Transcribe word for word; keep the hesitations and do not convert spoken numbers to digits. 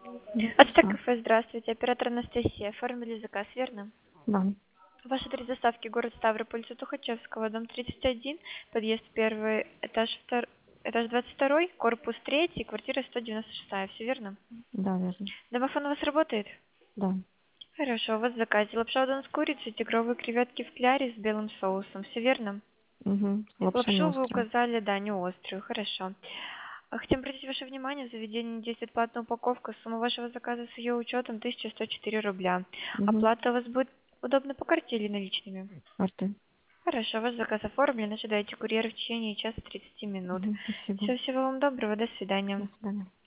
Да, Ацтек да, кафе, здравствуйте. Оператор Анастасия. Оформили заказ, верно? да, Ваш адрес доставки город Ставрополь, улица Тухачевского, дом тридцать один, подъезд первый, этаж, втор... этаж двадцать второй, корпус третий, квартира сто девяносто шестая. Все верно? да, верно. Домофон у вас работает? Да. Хорошо, у вас в заказе лапша удон с курицей, тигровые креветки в кляре с белым соусом. Все верно? Угу. Лапша не Лапшу вы острая. указали, да, не острую. Хорошо. А Хотим обратить ваше внимание, в заведении действует платная упаковка. Сумма вашего заказа с ее учетом тысяча сто четыре рубля. Угу. Оплата у вас будет удобно по карте или наличными? Карты. Хорошо, ваш заказ оформлен. Ожидайте курьера в течение часа тридцати минут. Угу. Спасибо. Все, всего вам доброго. До До свидания. свидания.